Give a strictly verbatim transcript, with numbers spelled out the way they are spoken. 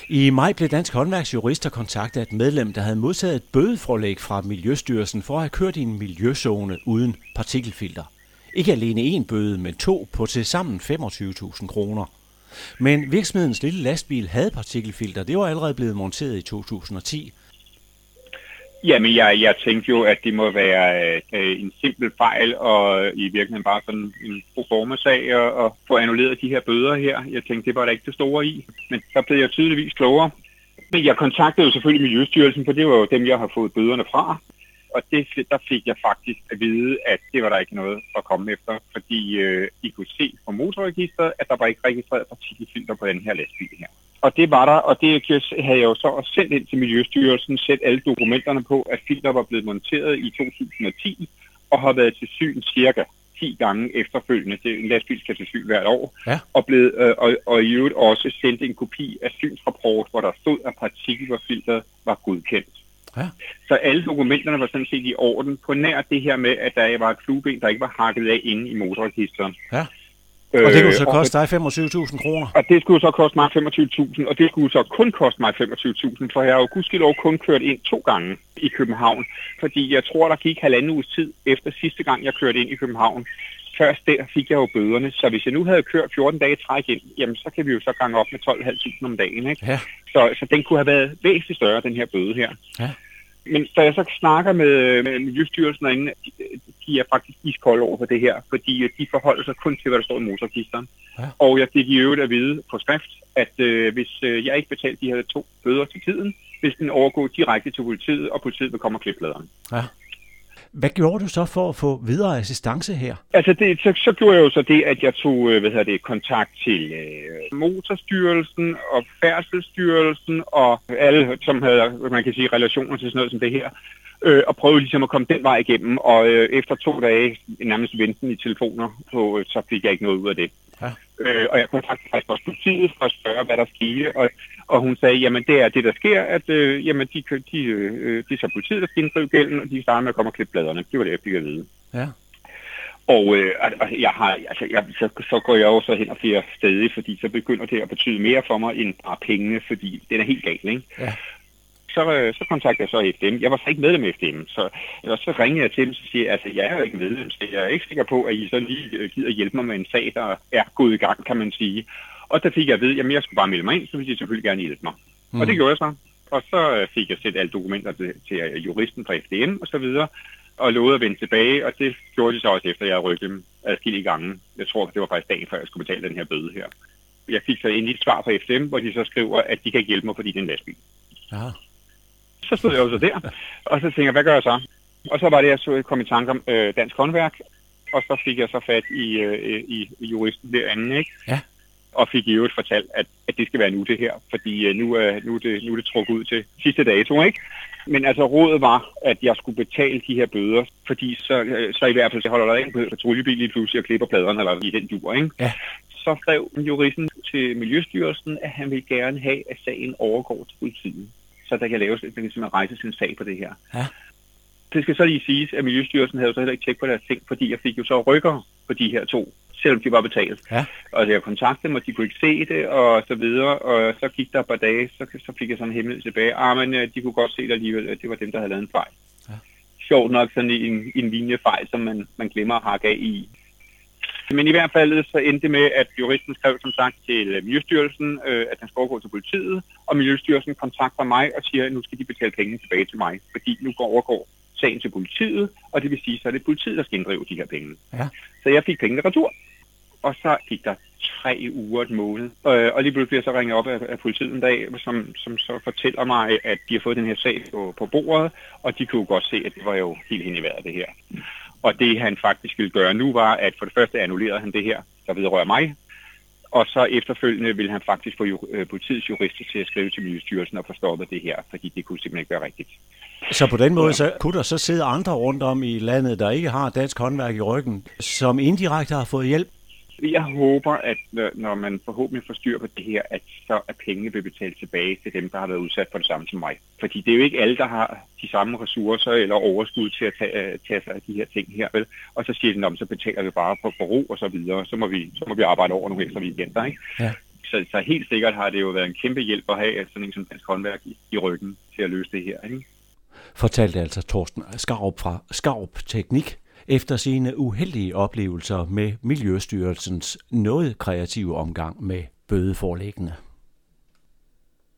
I maj blev Dansk Håndværks jurister kontaktet af et medlem, der havde modtaget et bødeforelæg fra Miljøstyrelsen for at have kørt i en miljøzone uden partikelfilter. Ikke alene én bøde, men to på tilsammen femogtyve tusind kroner. Men virksomhedens lille lastbil havde partikelfilter. Det var allerede blevet monteret i to tusind og ti. Jamen, jeg, jeg tænkte jo, at det må være øh, en simpel fejl, og i virkeligheden bare sådan en proforma-sag at, at få annulleret de her bøder her. Jeg tænkte, det var der ikke det store i, men så blev jeg tydeligvis klogere. Men jeg kontaktede jo selvfølgelig Miljøstyrelsen, for det var jo dem, jeg har fået bøderne fra. Og det, der fik jeg faktisk at vide, at det var der ikke noget at komme efter, fordi øh, I kunne se på motorregistret, at der var ikke registreret partikelfilter på den her lastbil her. Og det var der, og det havde jeg jo så også sendt ind til Miljøstyrelsen, sæt alle dokumenterne på, at filter var blevet monteret i to tusind og ti, og har været til syn cirka ti gange efterfølgende. Det en lastbil skal til syn hvert år, ja. og, blevet, øh, og, og i øvrigt også sendt en kopi af synsrapport, hvor der stod, at partikelfilteret var godkendt. Ja. Så alle dokumenterne var sådan set i orden, på nær det her med, at der var et flueben, der ikke var hakket af inde i motorregisteret. Ja. Og det kunne så koste dig femogtyve tusind kroner? Og det skulle så koste mig femogtyve tusind, og det skulle så kun koste mig femogtyve tusind, for jeg har jo gudskelov kun kørt ind to gange i København, fordi jeg tror, der gik halvanden uges tid efter sidste gang, jeg kørte ind i København. Først der fik jeg jo bøderne, så hvis jeg nu havde kørt fjorten dage træk ind, jamen så kan vi jo så gange op med tolv tusind fem hundrede om dagen, ikke? Ja. Så, så den kunne have været væsentligt større, den her bøde her. Ja. Men da jeg så snakker med, med Miljøstyrelsen derinde, de er faktisk iskolde over for det her, fordi de forholder sig kun til, hvad der står i motorregisteren. Ja. Og jeg fik i øvrigt at vide på skrift, at øh, hvis øh, jeg ikke betalte de her to bøder til tiden, hvis den overgår direkte til politiet, og politiet vil komme og klippe bladerne. Ja. Hvad gjorde du så for at få videre assistance her? Altså, det, så, så gjorde jeg jo så det, at jeg tog hvad hedder det, kontakt til øh, Motorstyrelsen og Færdselsstyrelsen og alle, som havde, man kan sige, relationer til sådan noget som det her, øh, og prøvede ligesom at komme den vej igennem, og øh, efter to dage nærmest venten i telefoner, så, så fik jeg ikke noget ud af det. Ja. Øh, og jeg kontaktede faktisk også politiet for at spørge, hvad der skete, og, og hun sagde, jamen det er det, der sker, at øh, jamen, de, de, øh, de er så politiet, der skal inddrive gælden, og de starter med at komme og klippe bladerne. Det var det, jeg fik at vide. Ja. Og øh, jeg har, altså, jeg, så, så går jeg også hen og bliver stadig, fordi så begynder det at betyde mere for mig end bare pengene, fordi den er helt galt, ikke? Ja. Så, så kontaktede jeg så F D M. Jeg var så ikke medlem af F D M, så, så ringede jeg til dem og siger, altså jeg er jo ikke medlem, så jeg er ikke sikker på, at I så lige gider hjælpe mig med en sag, der er gået i gang, kan man sige. Og der fik jeg at vide, jamen jeg skulle bare melde mig ind, så ville de selvfølgelig gerne hjælpe mig. Mm. Og det gjorde jeg så. Og så fik jeg set alle dokumenter til, til juristen fra F D M og så videre, og lovede at vende tilbage, og det gjorde de så også efter, at jeg havde rykket dem adskillige gange. Jeg tror, det var faktisk dagen før, jeg skulle betale den her bøde her. Jeg fik så endelig et svar fra F D M, hvor de så skriver, at de kan ikke hjælpe mig, fordi det er en lastbil. Ja. Så stod jeg jo så der, og så tænkte jeg, hvad gør jeg så? Og så var det, jeg så kom i tanke om øh, Dansk Håndværk, og så fik jeg så fat i, øh, i, i juristen derinde, ikke? Ja. Og fik i øvrigt fortalt, at, at det skal være nu det her, fordi øh, nu, er, nu, er det, nu er det trukket ud til sidste dato, ikke? Men altså rådet var, at jeg skulle betale de her bøder, fordi så, øh, så i hvert fald så holder der ikke på patruljebil lige pludselig og klipper pladerne, eller i den dur, ikke? Ja. Så skrev juristen til Miljøstyrelsen, at han ville gerne have, at sagen overgår til politiet, så der kan laves, at man kan rejse sin sag på det her. Ja. Det skal så lige siges, at Miljøstyrelsen havde så heller ikke tjekket på deres ting, fordi jeg fik jo så rykker på de her to, selvom de var betalt. Ja. Og jeg kontaktede dem, og de kunne ikke se det, og så videre, og så gik der et par dage, så, så fik jeg sådan en himmel tilbage. Ah, men de kunne godt se det alligevel, at det var dem, der havde lavet en fejl. Ja. Sjovt nok sådan en, en linjefejl, som man, man glemmer at hakke af i. Men i hvert fald så endte det med, at juristen skrev som sagt til Miljøstyrelsen, øh, at den skal overgå til politiet, og Miljøstyrelsen kontakter mig og siger, at nu skal de betale penge tilbage til mig, fordi nu går overgår sagen til politiet, og det vil sige, så er det politiet, der skal inddrive de her penge. Ja. Så jeg fik pengene retur, og så gik der tre uger et måned, øh, og lige pludselig bliver jeg så ringet op af, af politiet en dag, som, som så fortæller mig, at de har fået den her sag på, på bordet, og de kunne jo godt se, at det var jo helt hen i vejret det her. Og det han faktisk ville gøre nu var, at for det første annullerede han det her, der vedrører mig, og så efterfølgende ville han faktisk få ju- politiets jurister til at skrive til Miljøstyrelsen og få stoppet det her, fordi det kunne simpelthen ikke være rigtigt. Så på den måde så kunne der så sidde andre rundt om i landet, der ikke har Dansk Håndværk i ryggen, som indirekte har fået hjælp? Jeg håber, at når man forhåbentlig får styr på det her, at så er pengene vil betalt tilbage til dem, der har været udsat for det samme som mig. Fordi det er jo ikke alle, der har de samme ressourcer eller overskud til at tage, tage sig af de her ting her. Vel? Og så siger de, så betaler vi bare på forro og så videre. Så må vi, så må vi arbejde over nogle ekstra weekender. Ikke? Ja. Så, så helt sikkert har det jo været en kæmpe hjælp at have sådan en som Dansk Håndværk i, i ryggen til at løse det her, ikke? Fortalte altså Torsten Skarup fra Skarup Teknik efter sine uheldige oplevelser med Miljøstyrelsens noget kreative omgang med bødeforelæggene.